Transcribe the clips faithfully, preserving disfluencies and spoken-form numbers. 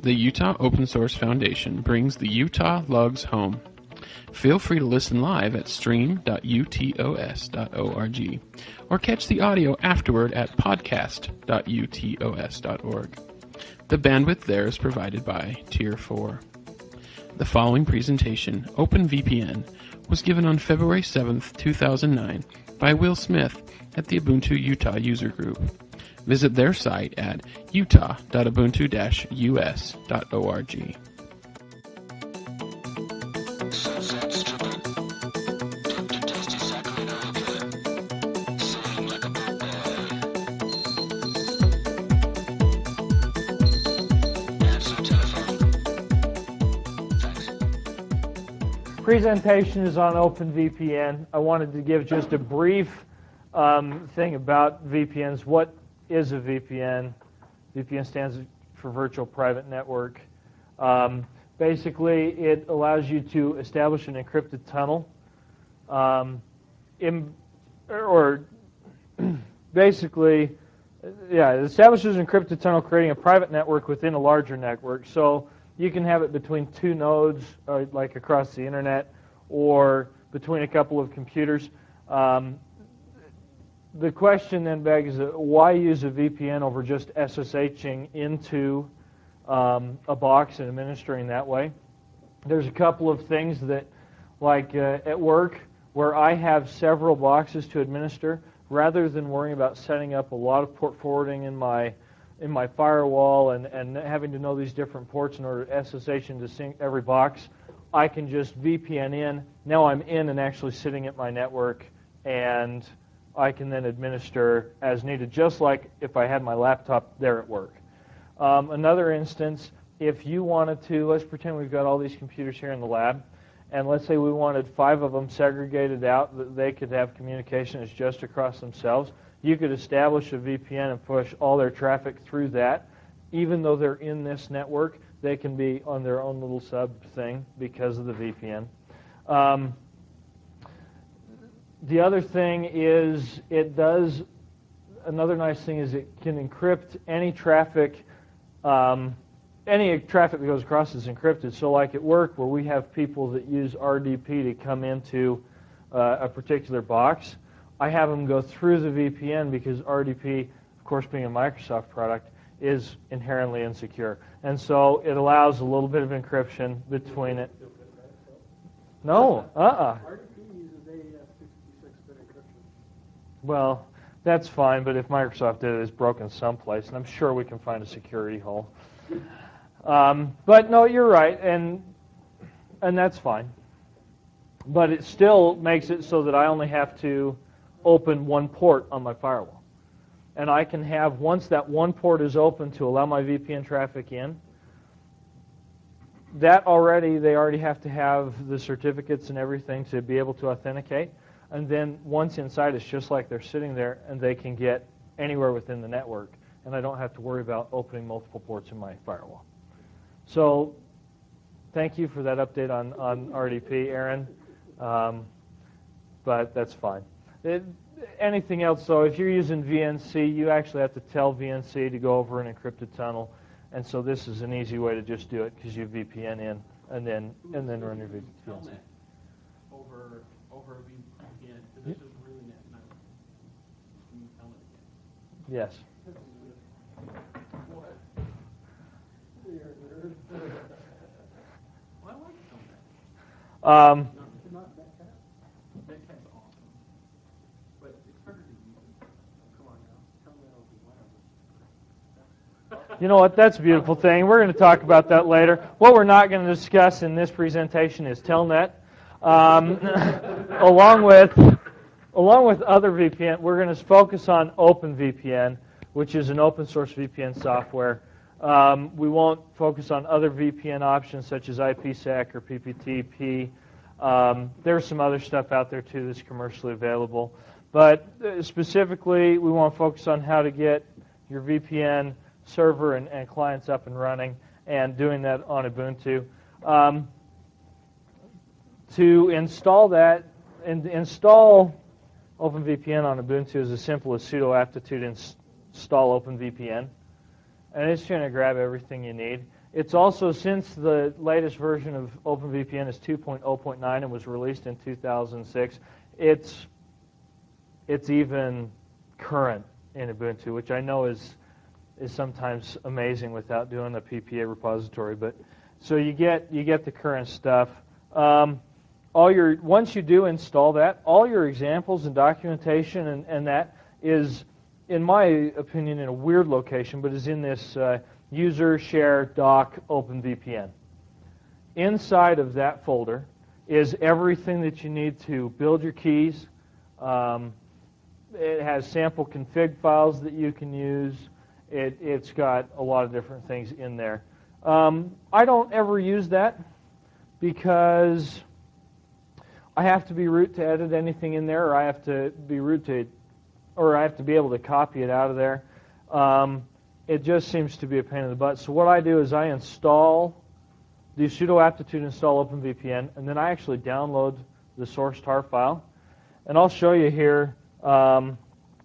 The Utah Open Source Foundation brings the Utah Lugs home. Feel free to listen live at stream dot u t o s dot org or catch the audio afterward at podcast dot u t o s dot org. The bandwidth there is provided by Tier four. The following presentation, OpenVPN, was given on February seventh, two thousand nine by Will Smith at the Ubuntu Utah User Group. Visit their site at utah dot ubuntu dash u s dot org. Presentation is on OpenVPN. I wanted to give just a brief um, thing about V P Ns. What is a V P N? V P N stands for Virtual Private Network. Um, basically, it allows you to establish an encrypted tunnel, um, in, or basically, yeah, it establishes an encrypted tunnel, creating a private network within a larger network. So you can have it between two nodes, uh, like across the internet, or between a couple of computers. Um, the question then begs, uh, why use a V P N over just SSHing into um, a box and administering that way? There's a couple of things that, like uh, at work, where I have several boxes to administer, rather than worrying about setting up a lot of port forwarding in my in my firewall and, and having to know these different ports in order to S S H into sync every box, I can just V P N in. Now I'm in and actually sitting at my network, and I can then administer as needed, just like if I had my laptop there at work. Um, another instance, if you wanted to, let's pretend we've got all these computers here in the lab, and let's say we wanted five of them segregated out that they could have communication as just across themselves. You could establish a V P N and push all their traffic through that. Even though they're in this network, they can be on their own little sub thing because of the V P N. Um, the other thing is it does, another nice thing is it can encrypt any traffic. Um, any traffic that goes across is encrypted. So like at work where we have people that use R D P to come into uh, a particular box, I have them go through the V P N because R D P, of course being a Microsoft product, is inherently insecure. And so it allows a little bit of encryption between it. No, uh-uh. R D P uses A E S sixty-six bit encryption. Well, that's fine, but if Microsoft did it, it's broken someplace, and I'm sure we can find a security hole. Um, but no, you're right, and and that's fine. But it still makes it so that I only have to open one port on my firewall. And I can have, once that one port is open to allow my V P N traffic in, that already, they already have to have the certificates and everything to be able to authenticate. And then once inside, it's just like they're sitting there and they can get anywhere within the network. And I don't have to worry about opening multiple ports in my firewall. So thank you for that update on, on R D P, Aaron. Um, but that's fine. It, anything else, though, if you're using V N C, you actually have to tell V N C to go over an encrypted tunnel. And so this is an easy way to just do it because you V P N in and then and then run your V P N. Telnet over over V P N, because this is really net, not Telnet again. Yes. What? You're a nerd. Well, I like Telnet. Um, Not, not Netcat? Netcat's awesome, but it's harder to use. Come on now. Telnet will be wireless. You know what? That's a beautiful thing. We're going to talk about that later. What we're not going to discuss in this presentation is Telnet. Um, along with along with other V P N, we're going to focus on OpenVPN, which is an open source V P N software. Um, we won't focus on other V P N options such as IPsec or P P T P. Um, there's some other stuff out there too that's commercially available. But uh, specifically, we want to focus on how to get your V P N server and, and clients up and running, and doing that on Ubuntu. Um, to install that, and install OpenVPN on Ubuntu is as simple as sudo aptitude install OpenVPN, and it's going to grab everything you need. It's also, since the latest version of OpenVPN is two point oh point nine and was released in two thousand six, it's it's even current in Ubuntu, which I know is is sometimes amazing without doing a P P A repository. But so you get you get the current stuff. Um, all your once you do install that, all your examples and documentation and, and that is, in my opinion, in a weird location, but is in this uh, user share doc OpenVPN. Inside of that folder is everything that you need to build your keys. Um, it has sample config files that you can use. It, it's got a lot of different things in there. Um, I don't ever use that because I have to be root to edit anything in there, or I have to be root to, or I have to be able to copy it out of there. Um, it just seems to be a pain in the butt. So what I do is I install, do sudo aptitude install OpenVPN, and then I actually download the source tar file. And I'll show you here. Um,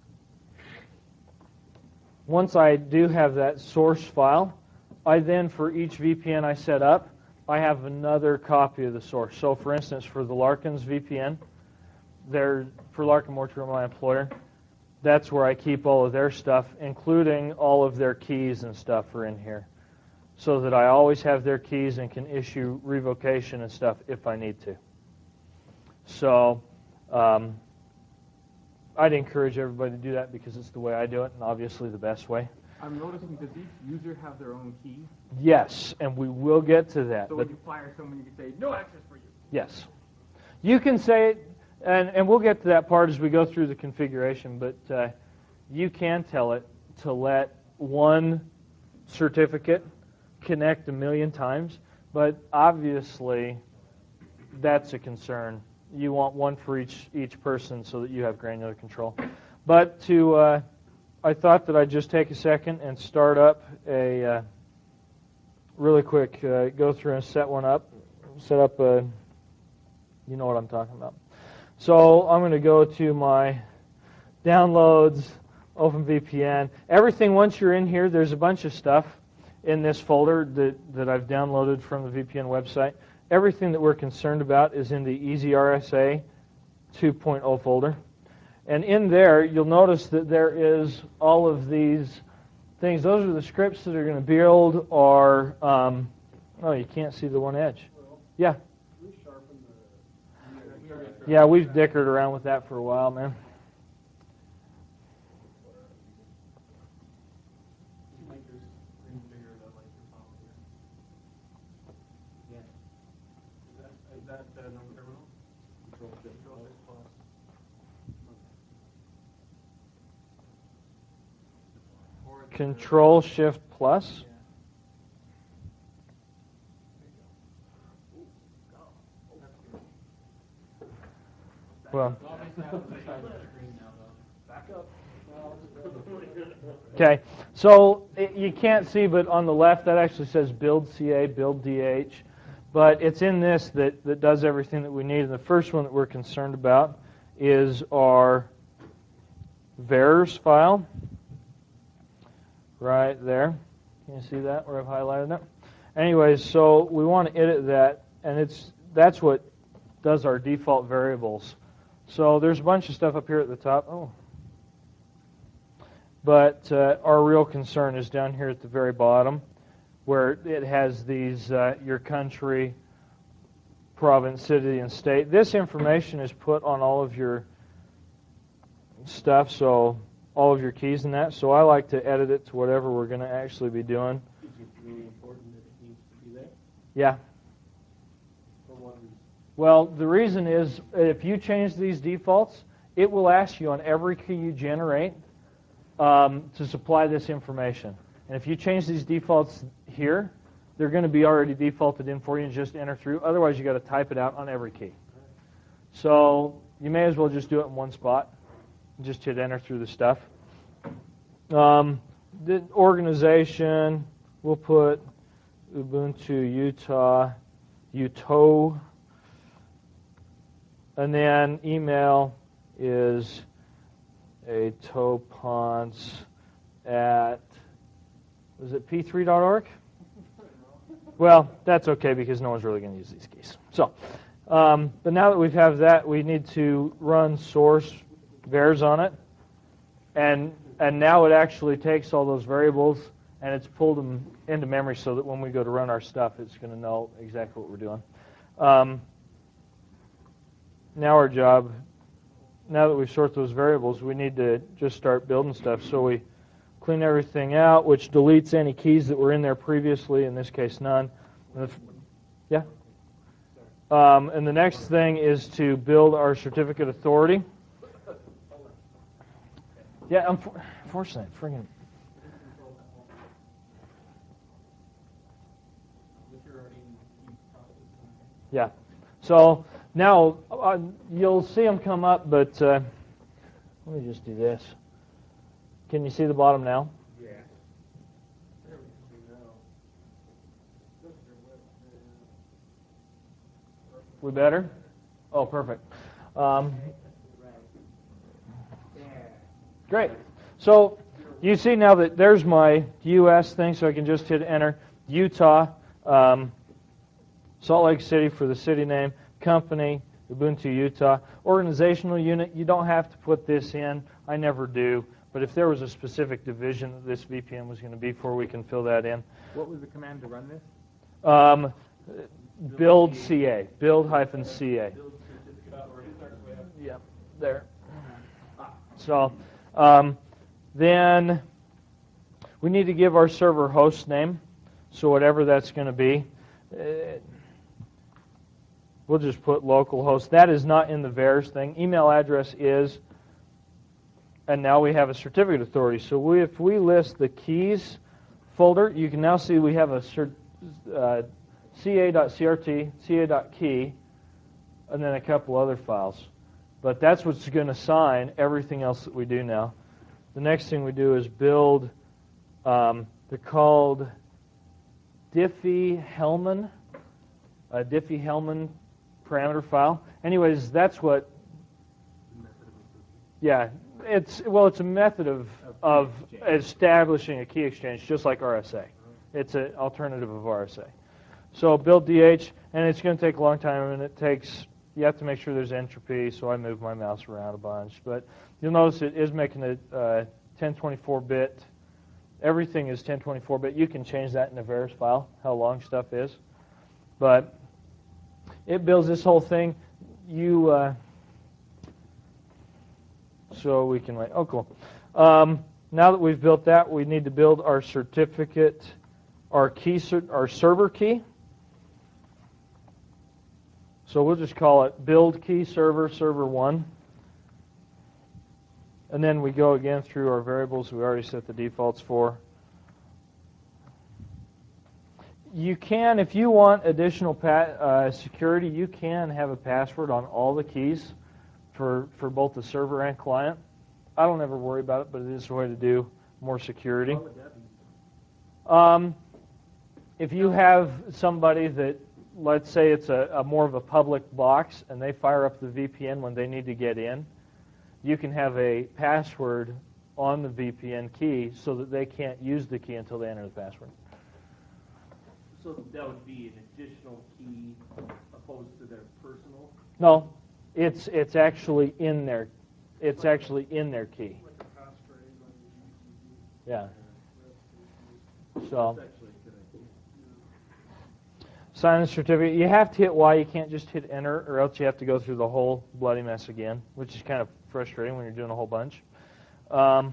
once I do have that source file, I then, for each V P N I set up, I have another copy of the source. So, for instance, for the Larkins V P N, there, for Larkin Mortuary, my employer, that's where I keep all of their stuff, including all of their keys and stuff are in here, so that I always have their keys and can issue revocation and stuff if I need to. So um, I'd encourage everybody to do that because it's the way I do it, and obviously the best way. I'm noticing, does each user have their own key? Yes, and we will get to that. So but when you fire someone, you can say, no access for you. Yes. You can say, and, and we'll get to that part as we go through the configuration, but uh, you can tell it to let one certificate connect a million times, but obviously that's a concern. You want one for each each person so that you have granular control. But to, uh, I thought that I'd just take a second and start up a uh, really quick, uh, go through and set one up, set up a, you know what I'm talking about. So I'm going to go to my downloads, OpenVPN. Everything, once you're in here, there's a bunch of stuff in this folder that, that I've downloaded from the V P N website. Everything that we're concerned about is in the EasyRSA two point oh folder. And in there, you'll notice that there is all of these things. Those are the scripts that are going to build our, um, oh, you can't see the one edge. Yeah. Yeah, we've dickered around with that for a while, man. Make your screen bigger than like your top here. Yeah. Is that is that uh, no terminal? Control shift. Control shift plus. Or the- Control Shift Plus. Yeah. Well. Obviously, I have to decide the screen now, though. Back up. Okay, so it, you can't see, but on the left that actually says build C A, build D H. But it's in this that, that does everything that we need. And the first one that we're concerned about is our vars file. Right there. Can you see that where I've highlighted it? Anyways, so we want to edit that, and it's that's what does our default variables. So there's a bunch of stuff up here at the top. Oh. But uh, our real concern is down here at the very bottom, where it has these, uh, your country, province, city, and state. This information is put on all of your stuff, so all of your keys and that. So I like to edit it to whatever we're going to actually be doing. Is it really important that it needs to be there? Yeah. For what reason? Well, the reason is if you change these defaults, it will ask you on every key you generate um, to supply this information. And if you change these defaults here, they're going to be already defaulted in for you and just enter through. Otherwise, you've got to type it out on every key. So you may as well just do it in one spot. Just hit enter through the stuff. Um, the organization, we'll put Ubuntu Utah, Uto. And then email is a topons at, was it p three dot org? Well, that's okay because no one's really going to use these keys. So, um, but now that we have that, we need to run source vars on it, and and now it actually takes all those variables and it's pulled them into memory so that when we go to run our stuff, it's going to know exactly what we're doing. Um, now our job, now that we've sorted those variables, we need to just start building stuff. So we clean everything out, which deletes any keys that were in there previously, in this case none. And if, yeah? Um, and the next thing is to build our certificate authority. Yeah, unfor- unfortunately, friggin' yeah. So now uh, you'll see them come up, but uh, let me just do this. Can you see the bottom now? Yeah. There we go. Just your width, We better? Oh, perfect. Um, great. So you see now that there's my U S thing, so I can just hit enter. Utah, um, Salt Lake City for the city name, company, Ubuntu Utah. Organizational unit, you don't have to put this in. I never do. But if there was a specific division that this V P N was going to be for, we can fill that in. What was the command to run this? Um, build C A, build hyphen C A. Yep, there. So um, then we need to give our server host name. So whatever that's going to be, uh, we'll just put localhost. That is not in the vars thing. Email address is, and now we have a certificate authority. So we, if we list the keys folder, you can now see we have a cert, uh, ca.crt, ca.key, and then a couple other files. But that's what's going to sign everything else that we do now. The next thing we do is build, um, they're called Diffie-Hellman, a Diffie-Hellman parameter file. Anyways, that's what, yeah, it's, well, it's a method of, of establishing a key exchange, just like R S A. It's an alternative of R S A. So build D H, and it's going to take a long time, and it takes, you have to make sure there's entropy, so I move my mouse around a bunch. But you'll notice it is making a uh, ten twenty-four bit. Everything is ten twenty-four bit. You can change that in the vars file, how long stuff is. But it builds this whole thing. You, uh, so we can wait. Oh, cool. Um, now that we've built that, we need to build our certificate, our key, our server key. So we'll just call it build key server, server one. And then we go again through our variables we already set the defaults for. You can, if you want additional pa uh, security, you can have a password on all the keys for, for both the server and client. I don't ever worry about it, but it is a way to do more security. What would that be? Um, if you have somebody that, let's say it's a, a more of a public box and they fire up the V P N when they need to get in, you can have a password on the V P N key so that they can't use the key until they enter the password. So that would be an additional key opposed to their personal? No, it's it's actually in their it's actually in their key. like a passphrase on your D C D. Yeah. That's So That's actually a good idea. sign the certificate. You have to hit Y. You can't just hit enter, or else you have to go through the whole bloody mess again, which is kind of frustrating when you're doing a whole bunch. Um,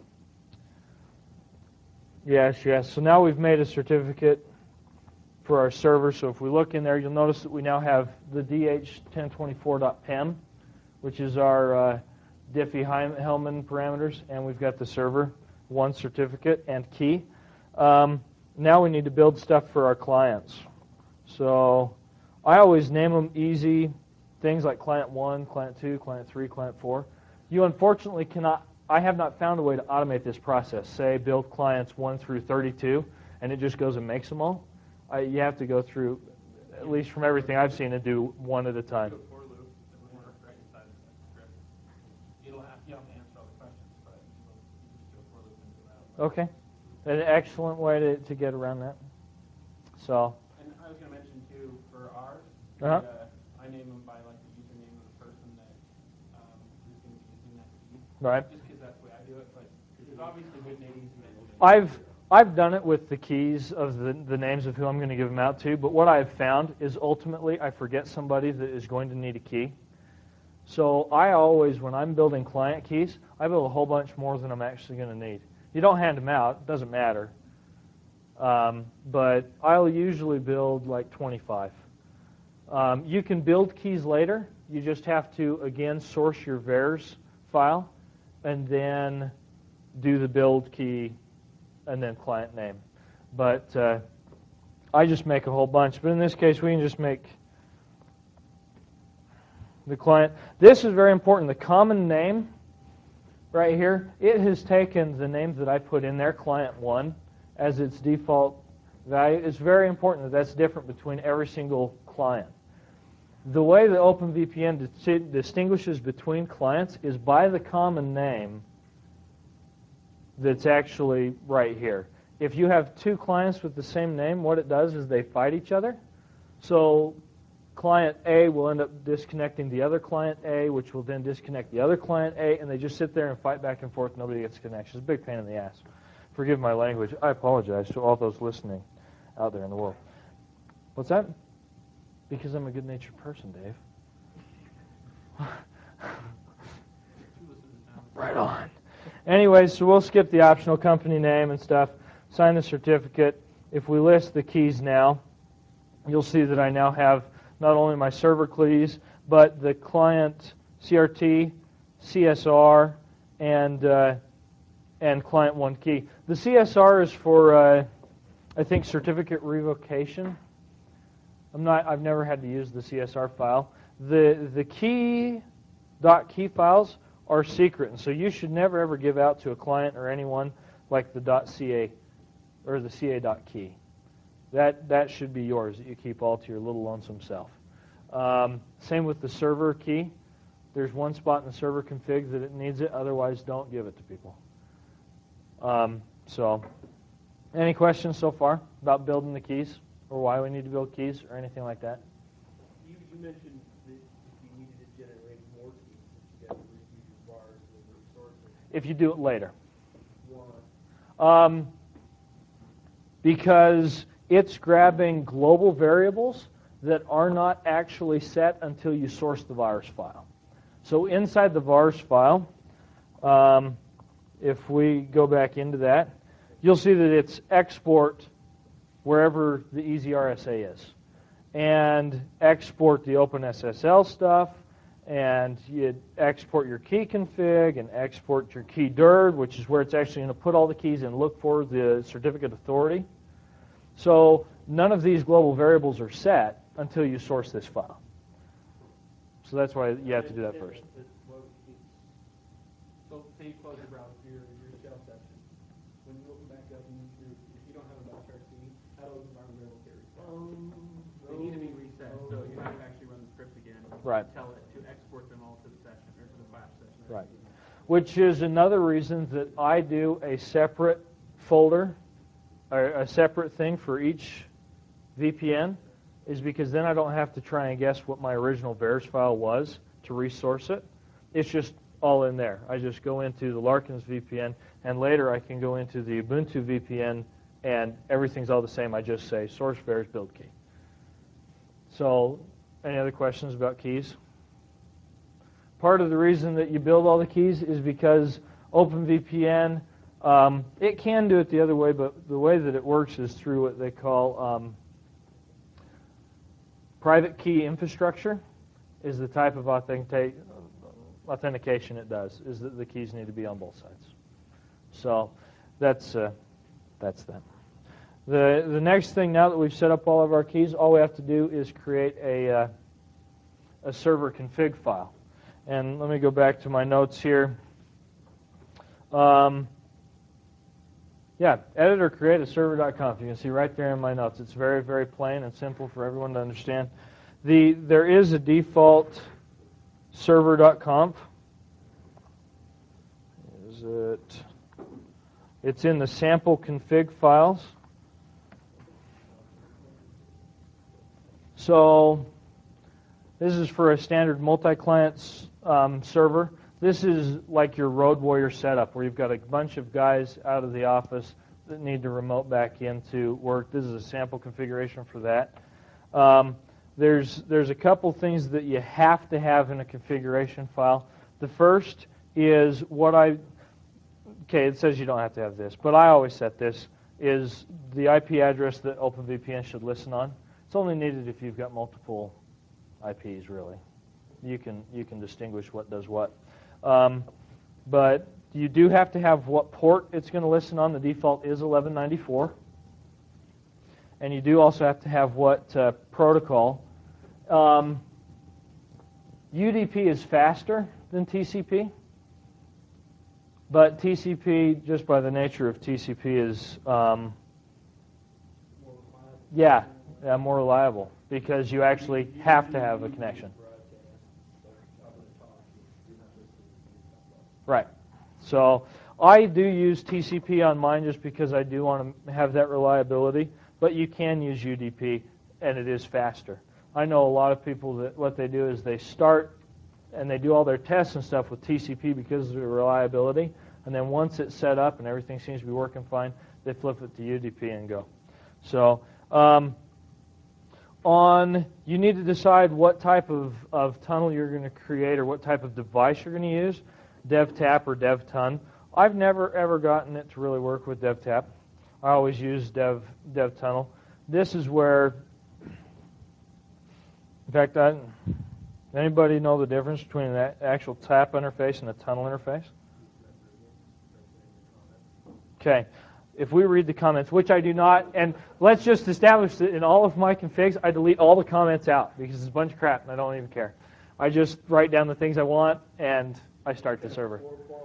yes, yes. So now we've made a certificate for our server. So if we look in there, you'll notice that we now have the D H ten twenty-four dot P E M, which is our uh, Diffie-Hellman parameters, and we've got the server, one certificate, and key. Um, now we need to build stuff for our clients. So I always name them easy things like client one, client two, client three, client four. You unfortunately cannot, I have not found a way to automate this process. Say build clients one through thirty-two, and it just goes and makes them all. I, you have to go through, at least from everything I've seen, and do one at a time. Do a for loop that would work right inside of that script. You'll have, you have to answer all the questions, but you just do a for loop and do that. Okay. An excellent way to, to get around that. So, And Uh-huh. And, uh, I name them by like the username of the person that um, is going to be using that key. Right. Just because that's the way I do it, but there's obviously good names and bad names. I've I've done it with the keys of the, the names of who I'm going to give them out to, but what I've found is ultimately I forget somebody that is going to need a key. So I always, when I'm building client keys, I build a whole bunch more than I'm actually going to need. You don't hand them out, it doesn't matter. Um, but I'll usually build like twenty-five. Um, you can build keys later. You just have to, again, source your vars file and then do the build key and then client name. But uh, I just make a whole bunch. But in this case, we can just make the client. This is very important. The common name right here, it has taken the names that I put in there, client one, as its default value. It's very important that that's different between every single client. The way that OpenVPN dis- distinguishes between clients is by the common name that's actually right here. If you have two clients with the same name, what it does is they fight each other. So client A will end up disconnecting the other client A, which will then disconnect the other client A, and they just sit there and fight back and forth. Nobody gets connection. It's a big pain in the ass. Forgive my language. I apologize to all those listening out there in the world. What's that? Because I'm a good-natured person, Dave. Right on. Anyways, so we'll skip the optional company name and stuff. Sign the certificate. If we list the keys now, you'll see that I now have not only my server keys, but the client C R T, C S R, and uh, and client one key. The C S R is for, uh, I think, certificate revocation. I'm not. I've never had to use the C S R file. The the key dot key files are secret, and so you should never ever give out to a client or anyone like the .ca or the .ca dot key. That that should be yours, that you keep all to your little lonesome self. Um, same with the server key. There's one spot in the server config that it needs it. Otherwise, don't give it to people. Um, so, any questions so far about building the keys or why we need to build keys or anything like that? You, you mentioned that if you needed to generate more keys, that you got to reuse your bars and resources. If you do it later. Why? Um, because it's grabbing global variables that are not actually set until you source the vars file. So inside the vars file, um, if we go back into that, you'll see that it's export wherever the E Z R S A is. And export the OpenSSL stuff, and you export your key config, and export your key dir, which is where it's actually going to put all the keys and look for the certificate authority. So none of these global variables are set until you source this file. So that's why you have to do that first. So say you close your browser, your, your shell session. When you open back up, and you, if you don't have a .src, how do those environment variables get reset? Um, They need to be reset, so you have to actually run the script again. Right. Tell it to export them all to the session, or to the flash session. Right. Which is another reason that I do a separate folder, or a separate thing for each V P N, is because then I don't have to try and guess what my original vars file was to resource it. It's just all in there. I just go into the Larkins V P N, and later I can go into the Ubuntu V P N, and everything's all the same. I just say source vars build key. So, any other questions about keys? Part of the reason that you build all the keys is because OpenVPN, um, it can do it the other way, but the way that it works is through what they call um, private key infrastructure is the type of authentic authentication it does, is that the keys need to be on both sides. So that's uh, that's that. The, the next thing, now that we've set up all of our keys, all we have to do is create a, uh, a server config file. And let me go back to my notes here. Um, yeah, edit or create a server dot conf. You can see right there in my notes. It's very, very plain and simple for everyone to understand. The, there is a default server dot conf. Is it? It's in the sample config files. So This is for a standard multi-client um, server. This is like your Road Warrior setup, where you've got a bunch of guys out of the office that need to remote back into work. This is a sample configuration for that. Um, there's there's a couple things that you have to have in a configuration file. The first is what I, okay, it says you don't have to have this, but I always set this, is the I P address that OpenVPN should listen on. It's only needed if you've got multiple I Ps, really. You can you can distinguish what does what. Um, but you do have to have what port it's going to listen on. The default is eleven ninety-four. And you do also have to have what uh, protocol. Um, U D P is faster than T C P. But T C P, just by the nature of T C P, is, um, yeah, yeah, more reliable, because you actually have to have a connection. Right. So I do use T C P on mine just because I do want to have that reliability, but you can use U D P, and it is faster. I know a lot of people that what they do is they start and they do all their tests and stuff with T C P because of the reliability, and then once it's set up and everything seems to be working fine, they flip it to U D P and go. So um, on, you need to decide what type of, of tunnel you're going to create or what type of device you're going to use, DevTap or DevTun. I've never ever gotten it to really work with DevTap. I always use Dev DevTunnel. This is where, in fact, I, anybody know the difference between an actual tap interface and a tunnel interface? Okay. If we read the comments, which I do not, and let's just establish that in all of my configs, I delete all the comments out because it's a bunch of crap and I don't even care. I just write down the things I want and I start the server.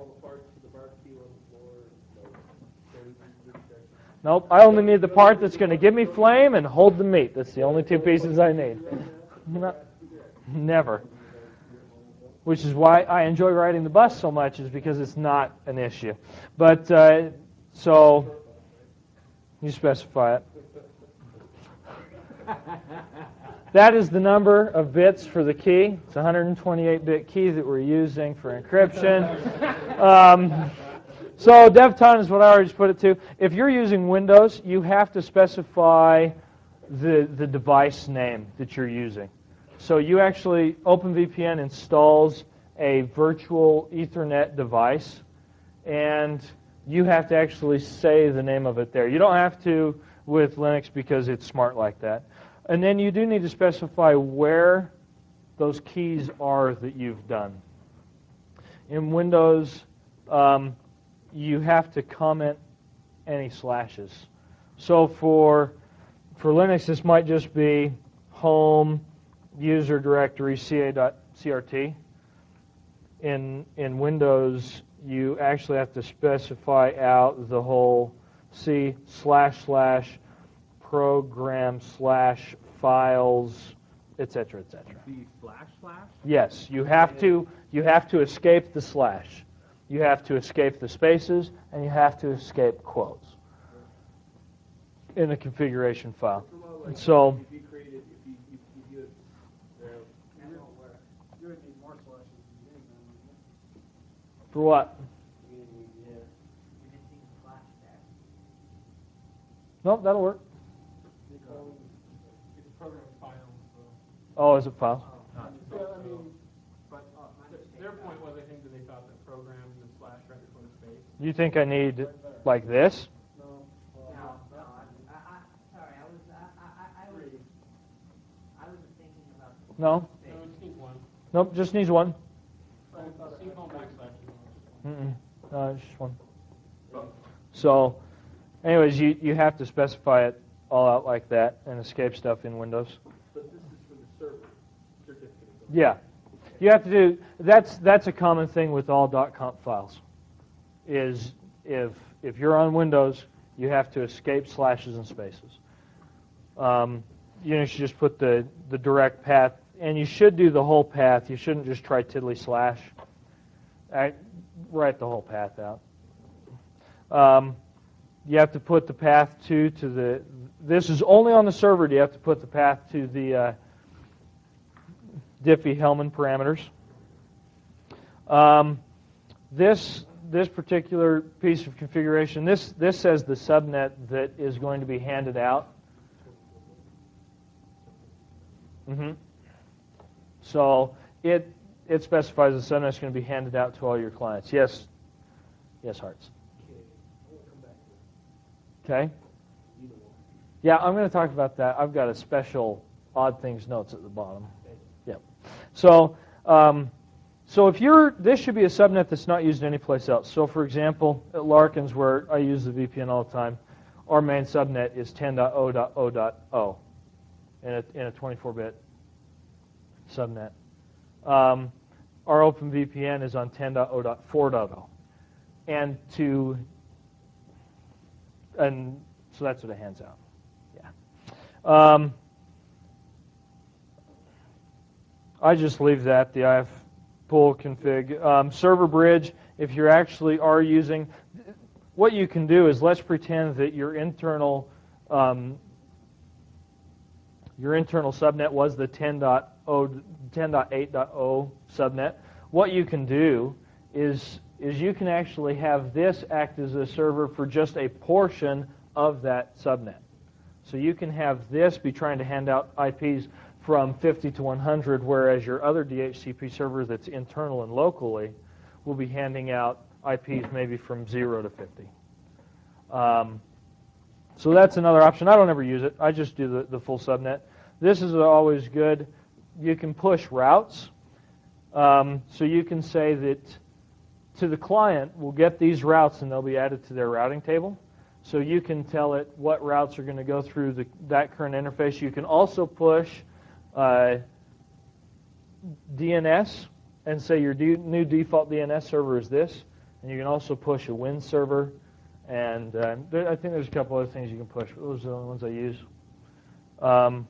Nope, I only need the part that's going to give me flame and hold the meat. That's the only two pieces I need. No, never. Which is why I enjoy riding the bus so much, is because it's not an issue. But, uh, so, you specify it. That is the number of bits for the key. It's a one hundred twenty-eight bit key that we're using for encryption. Um, so DevTun is what I already just put it to. If you're using Windows, you have to specify the, the device name that you're using. So you actually, OpenVPN installs a virtual Ethernet device, and you have to actually say the name of it there. You don't have to with Linux because it's smart like that. And then you do need to specify where those keys are that you've done. In Windows, um, you have to comment any slashes. So for, for Linux, this might just be home user directory ca.crt. In, in Windows, you actually have to specify out the whole C slash slash program slash files, et cetera, et cetera. The slash slash? Yes, you have to you have to escape the slash. You have to escape the spaces, and you have to escape quotes in a configuration file. And so, If you created, if you, if you do it, uh, You would need more slashes in the beginning, then, wouldn't you? for what? yeah. Nope, that'll work. It's program files, so. Oh, is it file? Yeah, I mean, but uh, th- their point was, I think, that they thought that programs and slash right before the space. You think I need like this? No. No, no, I, I, I, sorry, I was, I, I, I was, I was thinking about. No. No, it just needs one. Nope, just needs one. Sync home backslash is all. Mm-mm. No, it's just one. So, anyways, you, you have to specify it all out like that and escape stuff in Windows. But this is for the server certificate. Yeah. You have to do, that's that's a common thing with all .conf files, is if if you're on Windows, you have to escape slashes and spaces. Um, you know, you should just put the, the direct path, and you should do the whole path. You shouldn't just try tiddly slash. I, write the whole path out. Um, you have to put the path to to the, this is only on the server, do you have to put the path to the, uh, Diffie-Hellman parameters. Um, this this particular piece of configuration, this this says the subnet that is going to be handed out. Mm-hmm. So it it specifies the subnet is going to be handed out to all your clients. Yes, yes, Hearts. Okay. Yeah, I'm going to talk about that. I've got a special odd things notes at the bottom. Yep. So, um, so if you're, this should be a subnet that's not used anyplace else. So, for example, at Larkins, where I use the V P N all the time, our main subnet is ten dot zero dot zero dot zero in a in a twenty-four bit subnet. Um, our OpenVPN is on ten dot zero dot four dot zero, and to and so that's what it hands out. Um, I just leave that, the I F pool config. Um, server bridge, if you actually are using, what you can do is let's pretend that your internal um, your internal subnet was the ten dot eight dot zero subnet. What you can do is, is you can actually have this act as a server for just a portion of that subnet. So you can have this be trying to hand out I Ps from fifty to one hundred, whereas your other D H C P server that's internal and locally will be handing out I Ps maybe from zero to fifty. Um, so that's another option. I don't ever use it. I just do the, the full subnet. This is always good. You can push routes. Um, so you can say that to the client, we'll get these routes and they'll be added to their routing table. So you can tell it what routes are going to go through the, that current interface. You can also push uh, D N S and say your de new default D N S server is this. And you can also push a Win server. And uh, there, I think there's a couple other things you can push. Those are the only ones I use. Um,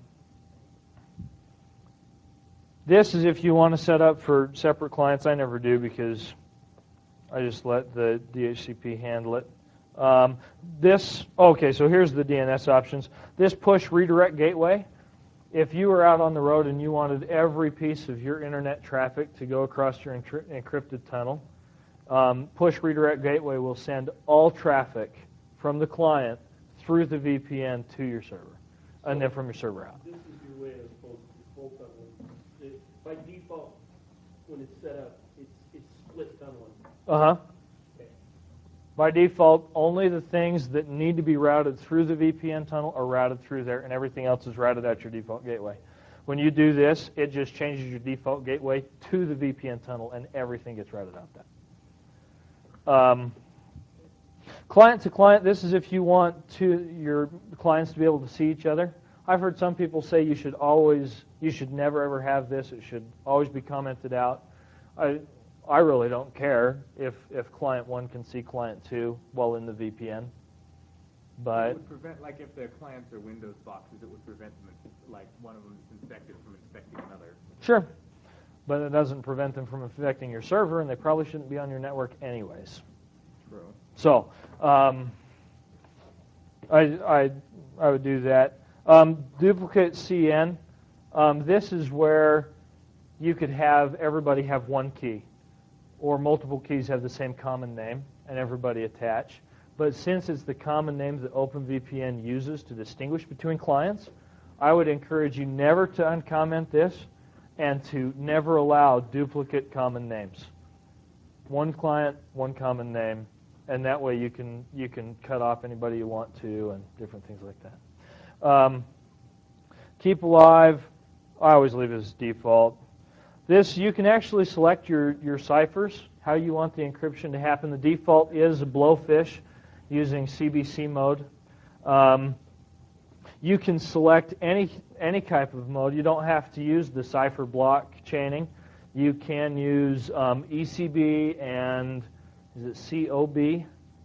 this is if you want to set up for separate clients. I never do because I just let the D H C P handle it. Um, this, okay, so here's the D N S options. This push redirect gateway, if you were out on the road and you wanted every piece of your internet traffic to go across your encrypted tunnel, um, push redirect gateway will send all traffic from the client through the V P N to your server, so and then from your server out. This is your way of full, full tunneling. It, by default, when it's set up, it's, it's split tunneling. Uh-huh. Okay. By default, only the things that need to be routed through the V P N tunnel are routed through there, and everything else is routed out your default gateway. When you do this, it just changes your default gateway to the V P N tunnel, and everything gets routed out that. Um, client to client, this is if you want to your clients to be able to see each other. I've heard some people say you should always, you should never ever have this. It should always be commented out. I, I really don't care if, if client one can see client two while in the V P N. But it would prevent, like if the clients are Windows boxes, it would prevent them, like one of them is infected from infecting another. Sure, but it doesn't prevent them from infecting your server, and they probably shouldn't be on your network anyways. True. So um, I, I, I would do that. Um, duplicate C N. Um, this is where you could have everybody have one key, or multiple keys have the same common name, and everybody attach. But since it's the common name that OpenVPN uses to distinguish between clients, I would encourage you never to uncomment this and to never allow duplicate common names. One client, one common name, and that way you can you can cut off anybody you want to and different things like that. Um, keep alive, I always leave it as default. This, you can actually select your, your ciphers, how you want the encryption to happen. The default is a blowfish using C B C mode. Um, you can select any any type of mode. You don't have to use the cipher block chaining. You can use um, E C B and is it C O B?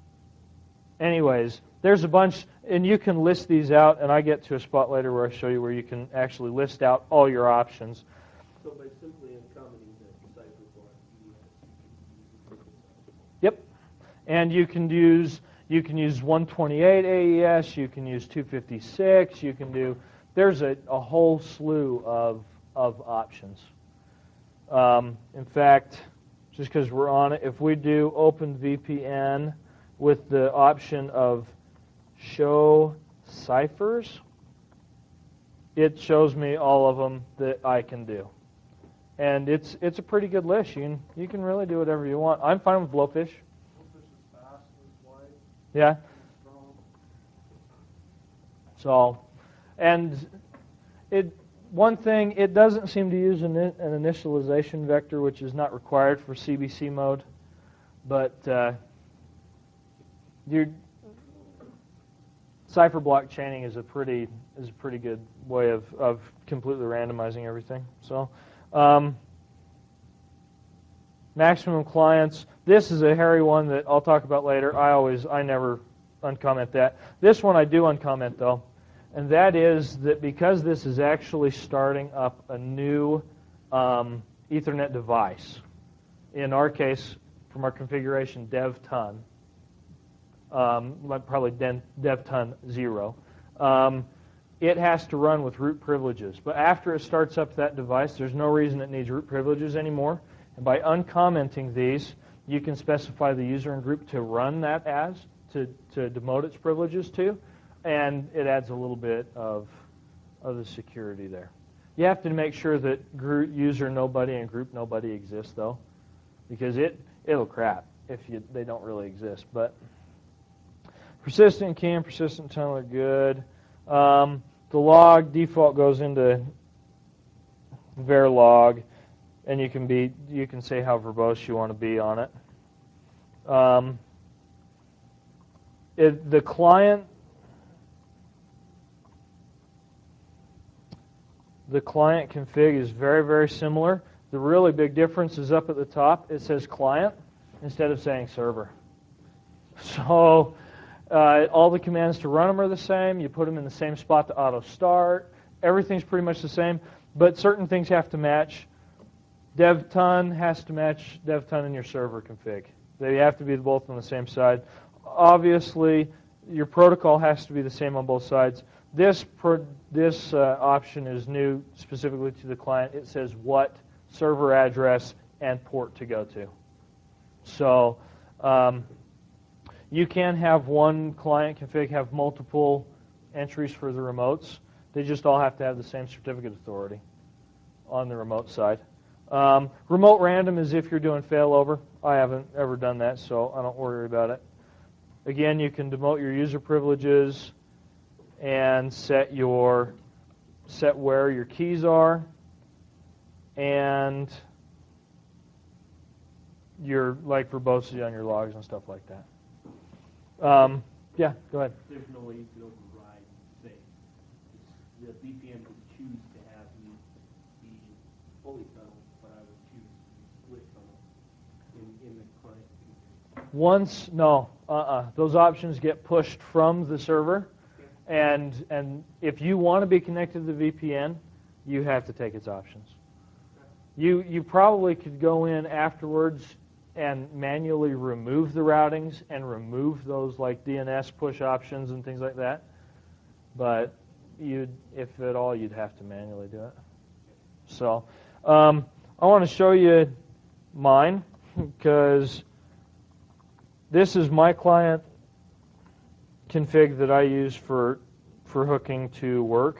Anyways, there's a bunch, and you can list these out, and I get to a spot later where I show you where you can actually list out all your options. So by simply uncommenting the cipher block E D S, you can use it. Yep, and you can use you can use one twenty-eight A E S, you can use two fifty-six, you can do. There's a, a whole slew of of options. Um, in fact, just because we're on it, if we do OpenVPN with the option of show ciphers, it shows me all of them that I can do. And it's it's a pretty good list. You can, you can really do whatever you want. I'm fine with Blowfish. Blowfish is fast, it's wide, Yeah. it's strong. So, and it one thing, it doesn't seem to use an, an initialization vector, which is not required for C B C mode. But uh, your cipher block chaining is a pretty is a pretty good way of, of completely randomizing everything. So, um, maximum clients. This is a hairy one that I'll talk about later. I always I never uncomment that. This one I do uncomment though, and that is that because this is actually starting up a new um, Ethernet device. In our case, from our configuration, DevTun. Um, like probably DevTun zero. Um, it has to run with root privileges. But after it starts up that device, there's no reason it needs root privileges anymore. And by uncommenting these, you can specify the user and group to run that as, to, to demote its privileges to, and it adds a little bit of, of the security there. You have to make sure that group user nobody and group nobody exist, though, because it, it'll crap if you, they don't really exist. But persistent key and persistent tunnel are good. Um, the log default goes into Verilog, and you can be you can say how verbose you want to be on it. Um, it the client the client config is very very similar. The really big difference is up at the top. It says client instead of saying server. So. Uh, all the commands to run them are the same. You put them in the same spot to auto start. Everything's pretty much the same, but certain things have to match. DevTun has to match DevTun in your server config. They have to be both on the same side. Obviously, your protocol has to be the same on both sides. This pro, this uh, option is new specifically to the client. It says what server address and port to go to. So. Um, You can have one client config have multiple entries for the remotes. They just all have to have the same certificate authority on the remote side. Um, remote random is if you're doing failover. I haven't ever done that, so I don't worry about it. Again, you can demote your user privileges and set your set where your keys are and your like verbosity on your logs and stuff like that. Um, yeah, go ahead. There's no way you could override, say, the V P N would choose to have you be fully tunneled, but I would choose to be split tunnel in, in the client config. Once, no, uh-uh. Those options get pushed from the server, and and if you want to be connected to the V P N, you have to take its options. You you probably could go in afterwards and manually remove the routings and remove those like D N S push options and things like that. But you'd, if at all, you'd have to manually do it. So um, I want to show you mine because this is my client config that I use for for hooking to work.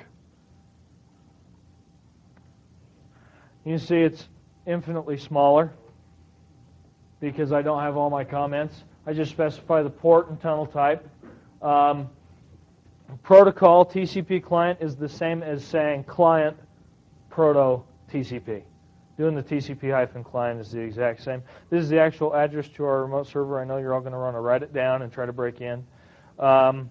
You can see it's infinitely smaller because I don't have all my comments. I just specify the port and tunnel type. Um, protocol, T C P client, is the same as saying client proto T C P. Doing the T C P hyphen client is the exact same. This is the actual address to our remote server. I know you're all going to want to write it down and try to break in. Um,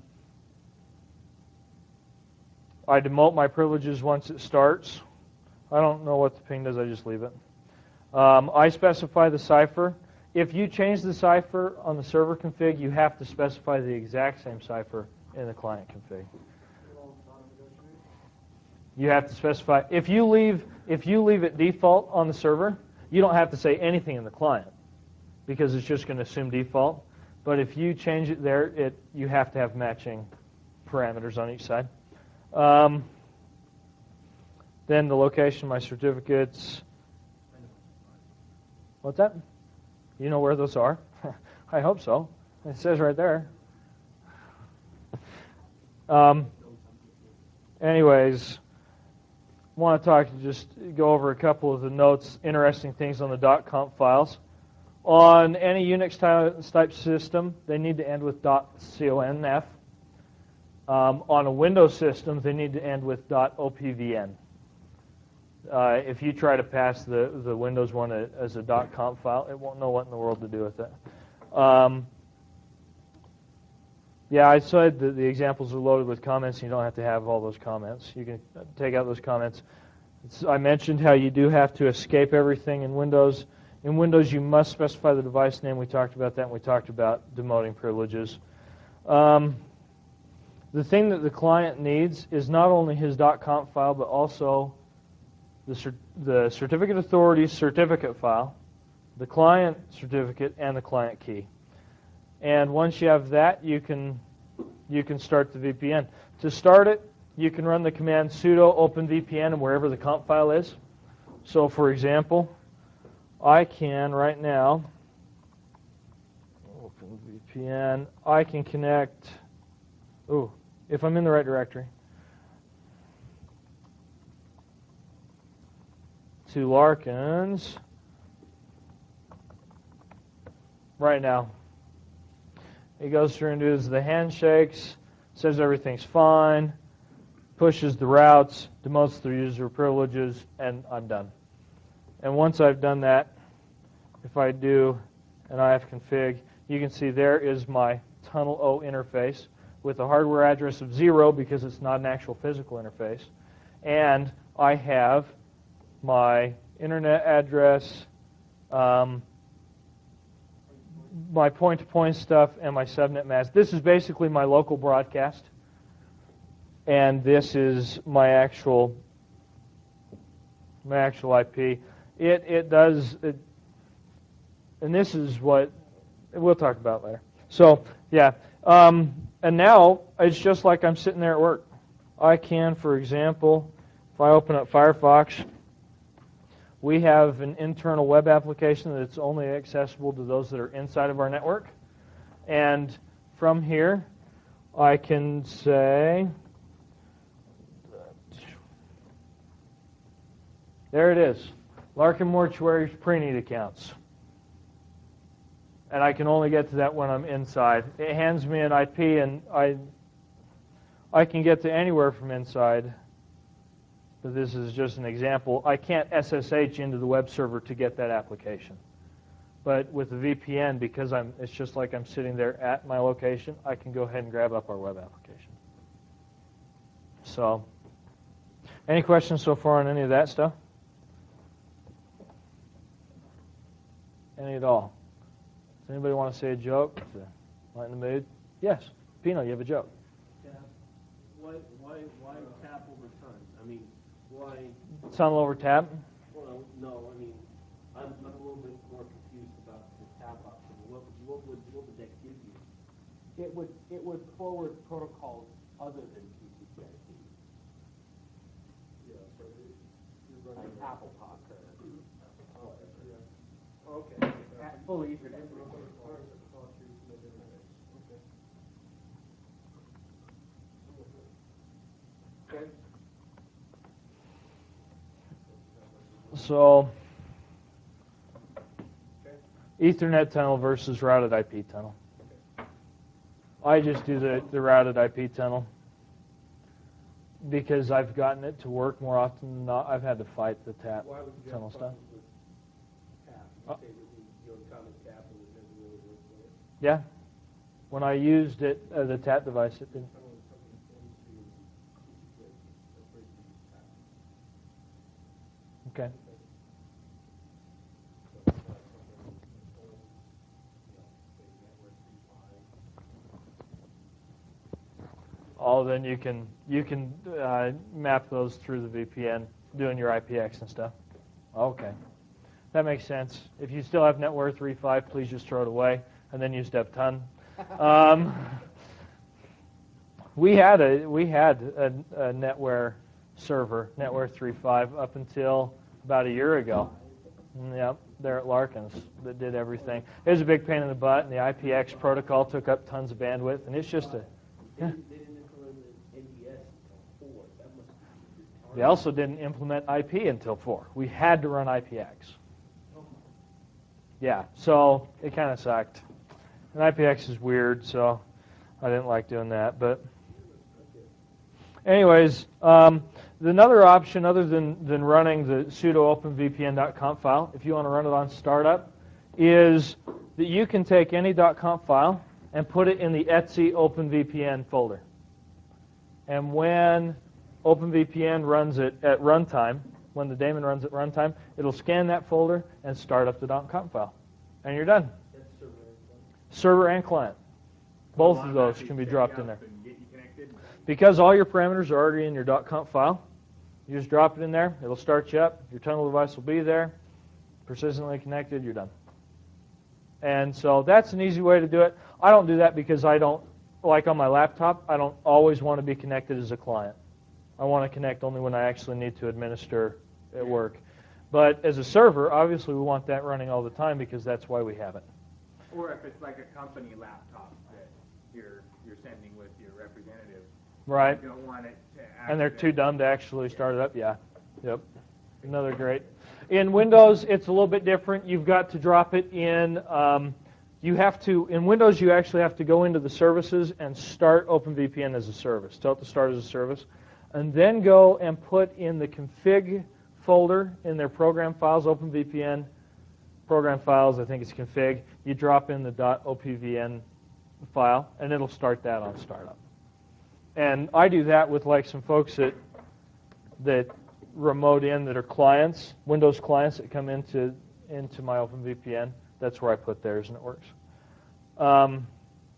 I demote my privileges once it starts. I don't know what the ping does. I just leave it. Um, I specify the cipher. If you change the cipher on the server config, you have to specify the exact same cipher in the client config. You have to specify. If you leave, if you leave it default on the server, you don't have to say anything in the client because it's just going to assume default. But if you change it there, it you have to have matching parameters on each side. Um, then the location of my certificates. What's that? You know where those are? I hope so. It says right there. Um, anyways, I want to talk, just go over a couple of the notes, interesting things on the .conf files. On any Unix type system, they need to end with .conf. Um, on a Windows system, they need to end with .opvn. Uh, if you try to pass the, the Windows one as a .conf file, it won't know what in the world to do with it. Um, yeah, I said that the examples are loaded with comments, and you don't have to have all those comments. You can take out those comments. It's, I mentioned how you do have to escape everything in Windows. In Windows, you must specify the device name. We talked about that, and we talked about demoting privileges. Um, the thing that the client needs is not only his .conf file, but also the, cer the certificate authority certificate file, the client certificate, and the client key. And once you have that, you can you can start the V P N. To start it, you can run the command sudo openvpn and wherever the conf file is. So, for example, I can right now openvpn. I can connect. Ooh, if I'm in the right directory, to Larkins right now. He goes through and does the handshakes, says everything's fine, pushes the routes, demotes the user privileges, and I'm done. And once I've done that, if I do an ifconfig, you can see there is my Tunnel O interface with a hardware address of zero because it's not an actual physical interface. And I have my internet address, um, my point-to-point stuff, and my subnet mask. This is basically my local broadcast, and this is my actual my actual I P. It it does, it, and this is what we'll talk about later. So yeah, um, and now it's just like I'm sitting there at work. I can, for example, if I open up Firefox, we have an internal web application that's only accessible to those that are inside of our network. And from here, I can say, there it is, Larkin Mortuary's pre-need accounts. And I can only get to that when I'm inside. It hands me an I P, and I, I can get to anywhere from inside. But this is just an example. I can't S S H into the web server to get that application. But with the V P N, because I'm, it's just like I'm sitting there at my location, I can go ahead and grab up our web application. So, any questions so far on any of that stuff? Any at all? Does anybody want to say a joke to lighten the mood? Yes. Pino, you have a joke. Yeah. Why, why, why tap over time? I mean, why? Tunnel over tab? Well, no. I mean, I'm, I'm a little bit more confused about the tab option. What, what would, what would that give you? It would it would forward protocols other than T C P I P. Yeah, so it, you're running. Like Apple Talk or Yeah. Okay. at full Ethernet. Okay. So, Okay. Ethernet tunnel versus routed I P tunnel. I just do the, the routed I P tunnel because I've gotten it to work more often than not. I've had to fight the tap Why would you tunnel have stuff. problems with tap? You Uh, say that the, you know, common tap and it doesn't really work for it. Yeah. When I used it as a tap device, it didn't. Tunnel is something into T C P I P. That's where you use tap. Okay. So it's not something that's old, you know, say network three five. Oh, then you can you can uh, map those through the V P N, doing your I P X and stuff. Okay, that makes sense. If you still have network three five, please just throw it away and then use DevTun. Um, we had a we had a, a NetWare server, network three five, up until about a year ago. Yep, there at Larkins that did everything. It was a big pain in the butt, and the I P X protocol took up tons of bandwidth, and it's just a... They didn't, they didn't implement the N D S until four. That must be They also didn't implement I P until four. We had to run I P X. Yeah, so it kind of sucked. And I P X is weird, so I didn't like doing that. But anyways, um, another option other than, than running the sudo openvpn.conf file, if you want to run it on startup, is that you can take any .conf file and put it in the etc openvpn folder. And when OpenVPN runs it at runtime, when the daemon runs at runtime, it'll scan that folder and start up the .conf file. And you're done. That's server and client. Server and client. Both of those can be dropped in there. Because all your parameters are already in your .conf file, you just drop it in there, it'll start you up, your tunnel device will be there, persistently connected, you're done. And so that's an easy way to do it. I don't do that because I don't, like on my laptop, I don't always want to be connected as a client. I want to connect only when I actually need to administer at work. But as a server, obviously we want that running all the time because that's why we have it. Or if it's like a company laptop that you're you're sending with your representative, Right. you don't want it to And they're too accidentally- dumb to actually start it up. Yeah. Yep. Another great. In Windows, it's a little bit different. You've got to drop it in. Um, you have to in Windows. You actually have to go into the services and start OpenVPN as a service. Tell it to start as a service, and then go and put in the config folder in their program files. OpenVPN program files. I think it's config. You drop in the .opvn file, and it'll start that on startup. And I do that with like some folks that that remote in that are clients, Windows clients that come into into my OpenVPN. That's where I put theirs, and it works. Um,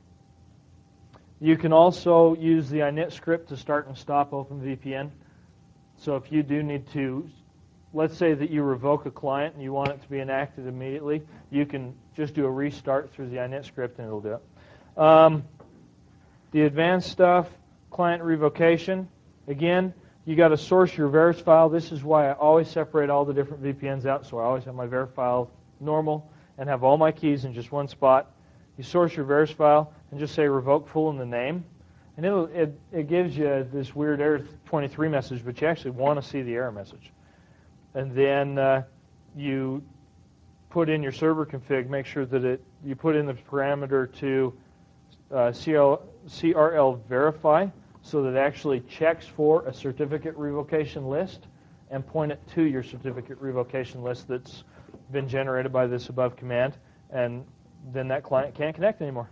you can also use the init script to start and stop OpenVPN. So if you do need to, let's say that you revoke a client and you want it to be enacted immediately, you can just do a restart through the init script, and it'll do it. Um, the advanced stuff. Client revocation. Again, you got to source your Verus file. This is why I always separate all the different V P Ns out. So I always have my Verus file normal and have all my keys in just one spot. You source your Verus file and just say revoke full in the name, and it'll, it it gives you this weird error twenty-three message, but you actually want to see the error message. And then uh, you put in your server config. Make sure that it you put in the parameter to uh, C R L verify, so that it actually checks for a certificate revocation list and point it to your certificate revocation list that's been generated by this above command, and then that client can't connect anymore.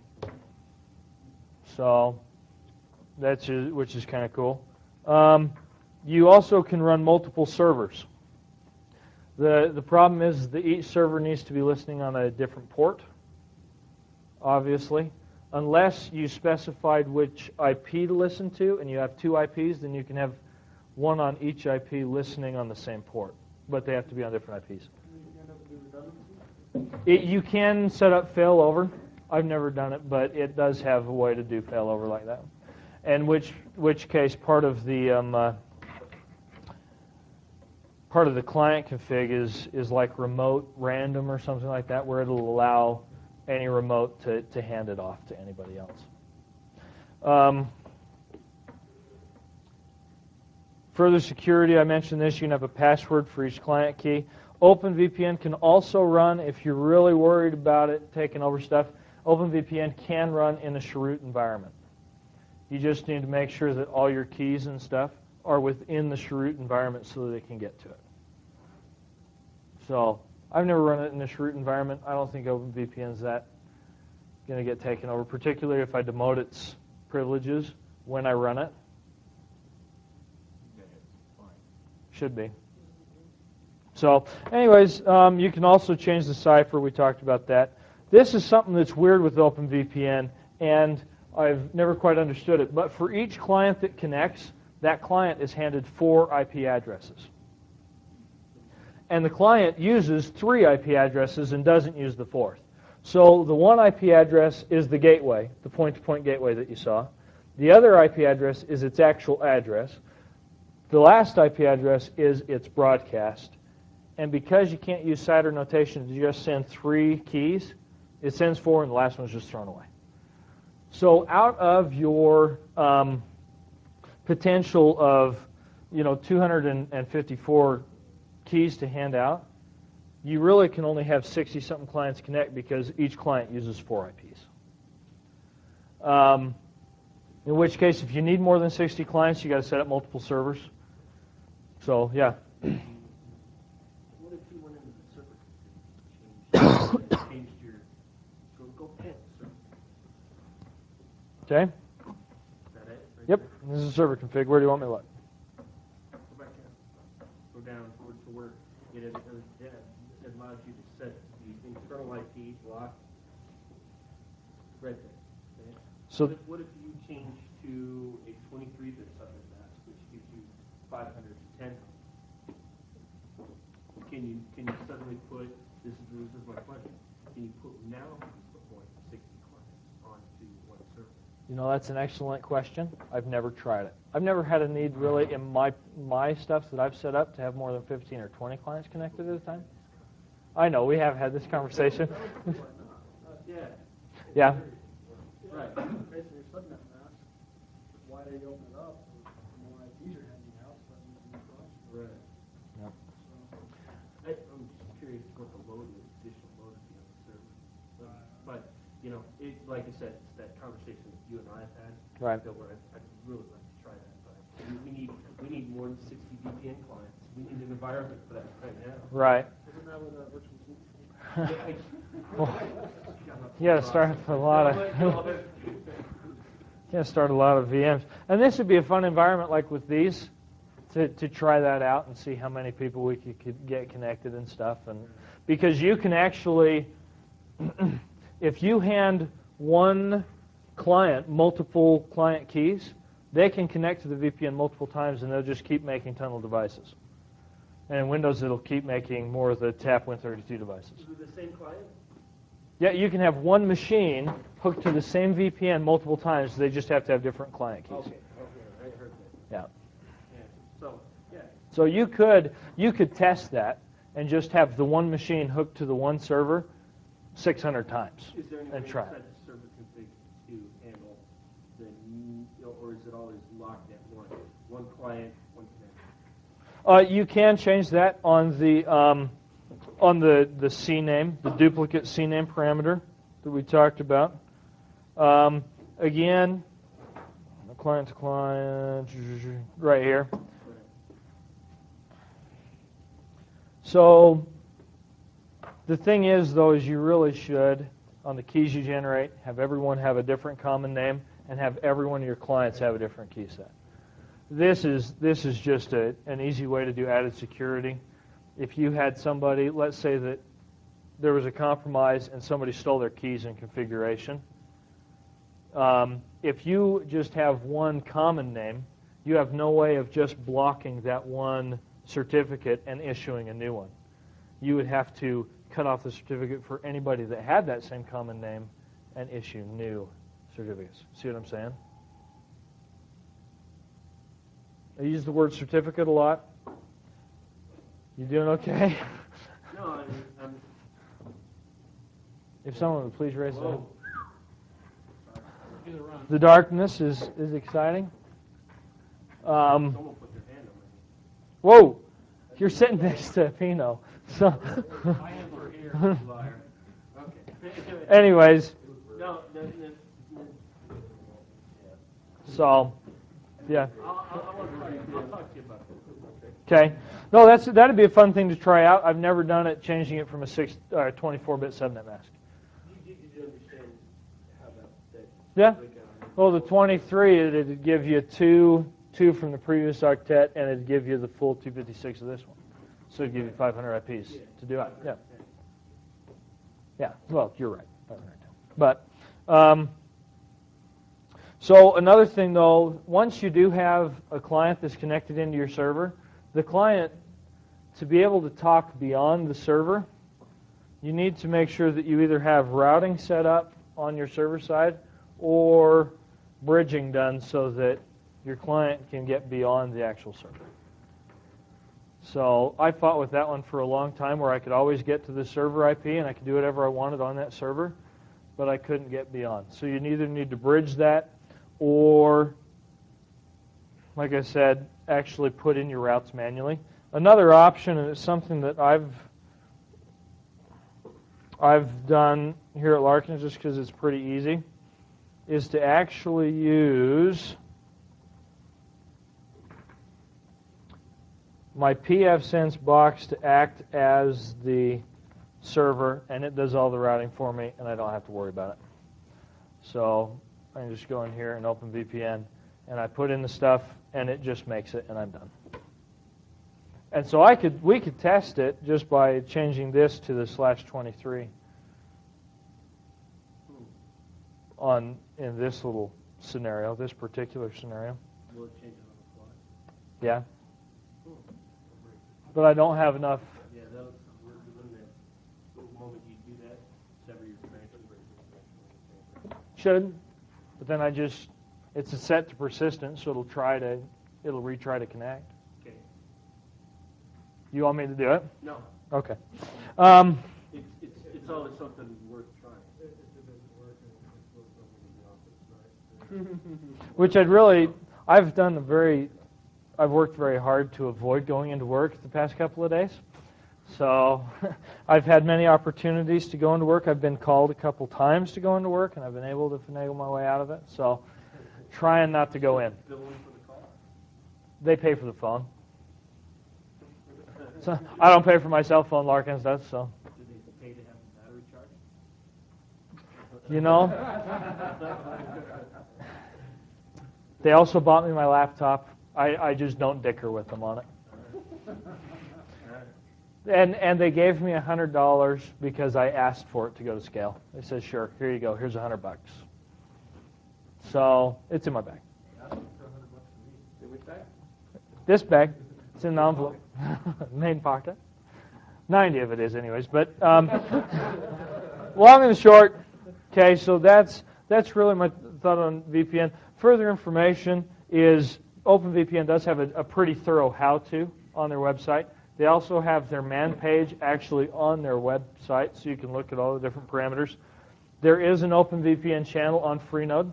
So that's which is kind of cool. Um, you also can run multiple servers. The the problem is that each server needs to be listening on a different port, obviously. Unless you specified which I P to listen to, and you have two I Ps, then you can have one on each I P listening on the same port, but they have to be on different I Ps. It, you can set up failover. I've never done it, but it does have a way to do failover like that. And which which case part of the um, uh, part of the client config is is like remote random or something like that, where it'll allow any remote to, to hand it off to anybody else. Um, further security, I mentioned this, you can have a password for each client key. OpenVPN can also run, if you're really worried about it taking over stuff, OpenVPN can run in a chroot environment. You just need to make sure that all your keys and stuff are within the chroot environment so that they can get to it. So I've never run it in a chroot environment. I don't think OpenVPN is that going to get taken over, particularly if I demote its privileges when I run it. Should be. So anyways, um, you can also change the cipher. We talked about that. This is something that's weird with OpenVPN, and I've never quite understood it. But for each client that connects, that client is handed four I P addresses. And the client uses three I P addresses and doesn't use the fourth. So the one I P address is the gateway, the point-to-point gateway that you saw. The other I P address is its actual address. The last I P address is its broadcast. and because you can't use C I D R notation to just send three keys, it sends four, and the last one's just thrown away. So out of your um, potential of, you know, two hundred fifty-four keys to hand out, you really can only have sixty-something clients connect because each client uses four I Ps. Um, in which case, if you need more than sixty clients, you got to set up multiple servers. So, yeah. What if you went into the server config, changed, changed your, go, go pull the server. Okay? Is that it? Right Yep. there? This is a server config. Where do you want me to look? Go back down. Go down toward to where it, it, it, it allows you to set the internal I P block. Right there. Okay? So, what, if, what if you change to a twenty-three bit subnet mask, which gives you five hundred to ten hundred? Can you can you suddenly put this is this is my question? Can you put now put more than sixty clients onto one server? you know, that's an excellent question. I've never tried it. I've never had a need really in my my stuff that I've set up to have more than fifteen or twenty clients connected at a time. I know, we have had this conversation. Yeah. Yeah. Right. Basically, your subnet mask, why they open it up, the more I Ps you're handing out, so that means the more clients. Right. Yep. I, I'm just curious what the load is, additional load would be on the server. But, but you know, it, like I said, it's that conversation that you and I have had. Right. That where I'd, I'd really like to try that. But we, we need we need more than sixty V P N clients. We need an environment for that right now. Right. Isn't that what uh, virtual Z? You got to start with a lot of you got to start a lot of V Ms, and this would be a fun environment like with these to to try that out and see how many people we could, could get connected and stuff. And because you can actually, if you hand one client multiple client keys, they can connect to the V P N multiple times, and they'll just keep making tunnel devices. And in Windows, it'll keep making more of the T A P Win thirty-two devices. Is it the same client? Yeah, you can have one machine hooked to the same V P N multiple times. They just have to have different client keys. Okay. Okay. I heard that. Yeah. Yeah. So yeah. So you could you could test that and just have the one machine hooked to the one server six hundred times Is there any and way try to set it. the server config to handle the, n- or is it always locked at one? One client, one connection? Uh, you can change that on the um, on the the C name, the duplicate C name parameter that we talked about. Um, again, client to client, right here. So the thing is, though, is you really should, on the keys you generate, have everyone have a different common name and have every one of your clients have a different key set. This is this is just a, an easy way to do added security. If you had somebody, let's say that there was a compromise and somebody stole their keys in configuration, um, if you just have one common name, you have no way of just blocking that one certificate and issuing a new one. You would have to cut off the certificate for anybody that had that same common name and issue new certificates. See what I'm saying? I use the word certificate a lot. You doing okay? No, I mean, I'm. If someone would please raise their hand. Whoa. The darkness is, is exciting. Um, Someone put their hand on my knee. whoa! You're sitting next to Pino. So My hands were here, you liar. Okay. anyways, No, no, no, no. so yeah. I'll, I'll, I'll, talk to you- I'll talk to you about this. Okay. No, that's that'd be a fun thing to try out. I've never done it, changing it from a six or twenty-four bit subnet mask. You, you, you understand how that, that Yeah. breakdown is? Well, the twenty-three, it'd give you two two from the previous octet, and it'd give you the full two fifty-six of this one. So it'd give you five hundred I Ps to do it. Yeah. Yeah. Well, you're right. five hundred. But um, so another thing, though, once you do have a client that's connected into your server, the client, to be able to talk beyond the server, you need to make sure that you either have routing set up on your server side or bridging done so that your client can get beyond the actual server. So I fought with that one for a long time where I could always get to the server I P and I could do whatever I wanted on that server, but I couldn't get beyond. So you either need to bridge that or, like I said, actually put in your routes manually. Another option, and it's something that I've I've done here at Larkins just because it's pretty easy, is to actually use my pfSense box to act as the server, and it does all the routing for me, and I don't have to worry about it. So I can just go in here and open V P N, and I put in the stuff, and it just makes it, and I'm done. And so I could, we could test it just by changing this to the slash twenty-three on in this little scenario, this particular scenario. Will it change it on the fly? Yeah. But I don't have enough. Yeah, that was, we're doing that. The moment you do that, sever your connection, break your connection. Should, but then I just, it's a set to persistent, so it'll try to, it'll retry to connect. Okay. You want me to do it? No, Okay. Um, it's, it's, it's always something worth trying. If it doesn't work, then it's supposed to be the office, right? which I'd really, I've done a very, I've worked very hard to avoid going into work the past couple of days. So I've had many opportunities to go into work. I've been called a couple times to go into work, and I've been able to finagle my way out of it. So trying not to go in. Bill in for the call? They pay for the phone. So I don't pay for my cell phone, Larkins does, so. Do they pay to have the battery charged? You know, they also bought me my laptop. I, I just don't dicker with them on it. And and they gave me a hundred dollars because I asked for it to go to scale. They said, "Sure, here you go. Here's a hundred bucks." So it's in my bag. This bag, it's in the envelope, main pocket. Ninety of it is, anyways. But um, long and short, okay. So that's that's really my thought on V P N. Further information is OpenVPN does have a, a pretty thorough how-to on their website. They also have their man page actually on their website, so you can look at all the different parameters. There is an OpenVPN channel on Freenode,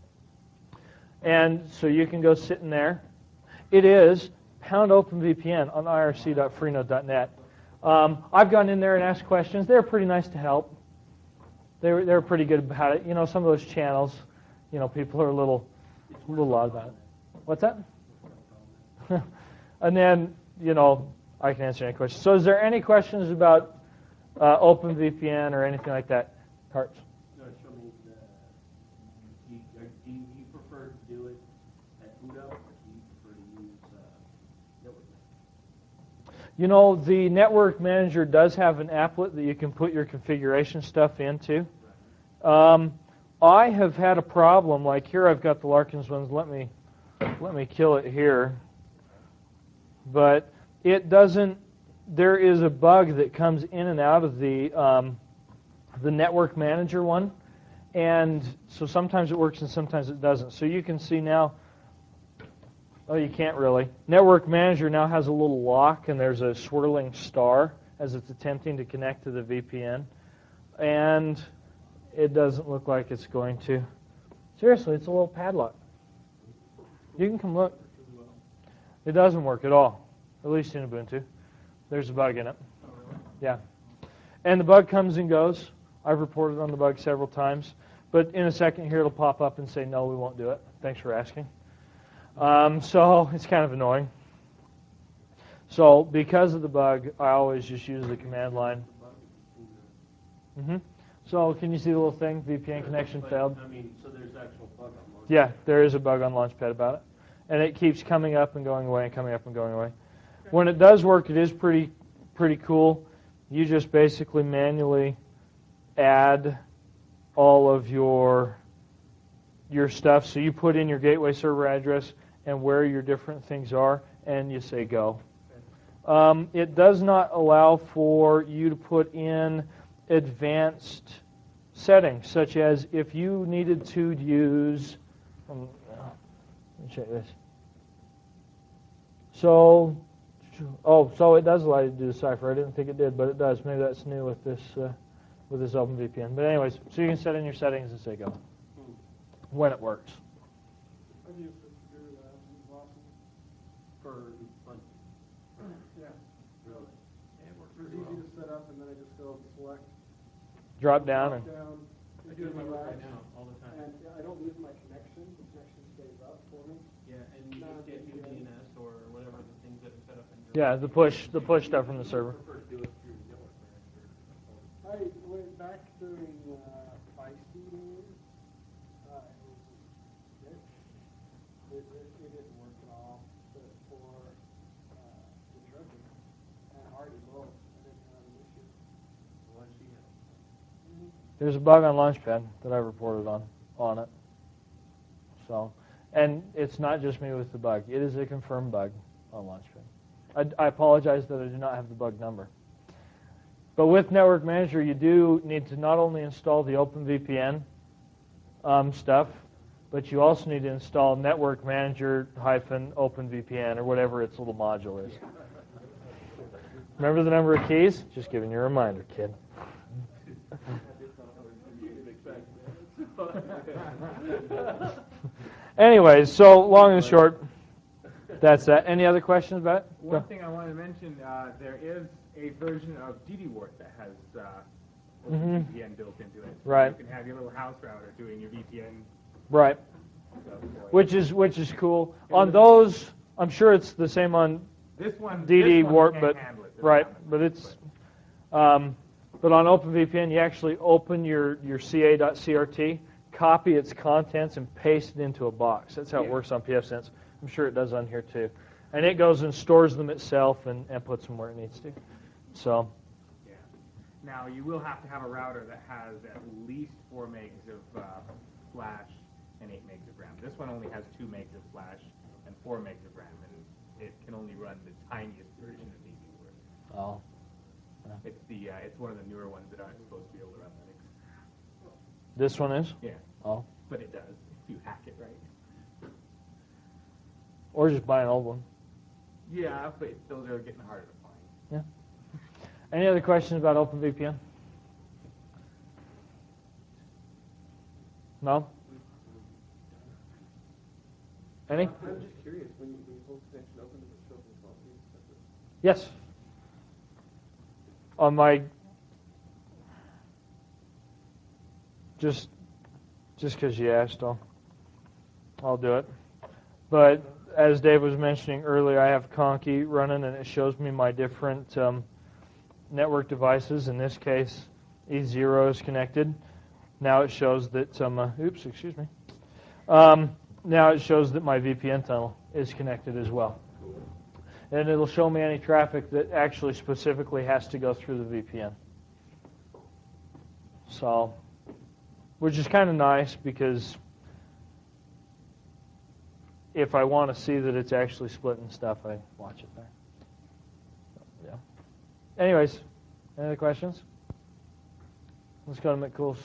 and so you can go sit in there. It is pound OpenVPN on I R C dot freenode dot net. Um, I've gone in there and asked questions. They're pretty nice to help. They were, they were pretty good about it. You know, some of those channels, you know, people are a little, a little odd about it. What's that? And then, you know, I can answer any questions. So is there any questions about uh, OpenVPN or anything like that? Carts? No, show me the, do you, are- do you you prefer to do it at boot up, or do you prefer to use uh, network manager? You know, the network manager does have an applet that you can put your configuration stuff into. Um, I have had a problem, like here I've got the Larkins ones. Let me, let me kill it here. But it doesn't, there is a bug that comes in and out of the, um, the network manager one. And so sometimes it works and sometimes it doesn't. So you can see now, oh, you can't really. Network manager now has a little lock and there's a swirling star as it's attempting to connect to the V P N. And it doesn't look like it's going to. Seriously, it's a little padlock. You can come look. It doesn't work at all, at least in Ubuntu. There's a bug in it. Yeah. And the bug comes and goes. I've reported on the bug several times. But in a second here, it'll pop up and say, no, we won't do it. Thanks for asking. Um, so it's kind of annoying. So because of the bug, I always just use the command line. Mm-hmm. So can you see the little thing, V P N connection But, failed? I mean, so there's actual bug on Launchpad. Yeah, there is a bug on Launchpad about it. And it keeps coming up and going away and coming up and going away. When it does work, it is pretty pretty cool. You just basically manually add all of your your stuff. So you put in your gateway server address and where your different things are, and you say go. Um, it does not allow for you to put in advanced settings, such as if you needed to use, um, let me check this. So Oh, so it does allow you to do the cipher. I didn't think it did, but it does. Maybe that's new with this uh, with this OpenVPN. But anyways, so you can set in your settings and say go when it works. I've used it to do that. It's awesome. For fun. Yeah. Really? Yeah, it works It's pretty easy well. to set up, and then I just go select. Drop down drop and down. I do it in my work right Relax. now, all the time. And I don't lose my connection. The connection stays up for me. Yeah, and you No, just get yeah. new D N S or whatever the things that are set up in your. yeah, the push the push stuff from the server. Prefer to do it through network manager. I went back during uh, Feisty days. Uh, it was just it, it, it, it didn't work at all. But for uh, the Intrepid and Hardy both, I didn't have an issue. Well, she has. There's a bug on Launchpad that I reported on on it. So, and it's not just me with the bug. It is a confirmed bug on Launchpad. I, I apologize that I do not have the bug number. But with Network Manager, you do need to not only install the OpenVPN um, stuff, but you also need to install Network Manager hyphen OpenVPN or whatever its little module is. Remember the number of keys? Just giving you a reminder, kid. Anyways, so long and short, that's that. Any other questions about it? One Go. thing I wanted to mention, uh, there is a version of D D Wart that has uh, Mhm. V P N built into it. So Right. You can have your little house router doing your V P N Right. stuff for you. Which is which is cool. On those, I'm sure it's the same on This one, D D this one Wart, can't but handle it. This right, one, but it's um, but on OpenVPN you actually open your your C A dot C R T, copy its contents, and paste it into a box. That's how it Yeah. works on pfSense. I'm sure it does on here too, and it goes and stores them itself and, and puts them where it needs to. So Yeah. Now you will have to have a router that has at least four megs of uh, flash and eight megs of RAM. This one only has two megs of flash and four megs of RAM, and it can only run the tiniest version of D D Wart. oh, It's the uh, it's one of the newer ones that aren't supposed to be able to run Linux. this one is Yeah, oh, but it does if you hack it right. or just buy an old one. Yeah, but those are getting harder to find. Yeah. Any other questions about OpenVPN? No? Any? I'm just curious, when you, when you hold the connection open, does it show up in the phone feed separate? Yes. On my just just because you asked, I'll I'll do it. But as Dave was mentioning earlier, I have Conky running, and it shows me my different um, network devices. In this case, E zero is connected. Now it shows that um, uh, oops, excuse me. Um, now it shows that my V P N tunnel is connected as well. And it'll show me any traffic that actually specifically has to go through the V P N. So, which is kind of nice because if I want to see that it's actually splitting stuff, I watch it there. Yeah. Anyways, any other questions? Let's go to McCool's.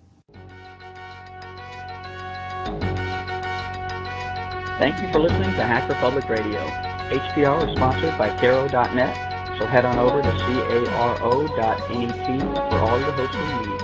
Thank you for listening to Hacker Public Radio. H P R is sponsored by Caro dot net, so head on over to caro dot net for all your hosting needs.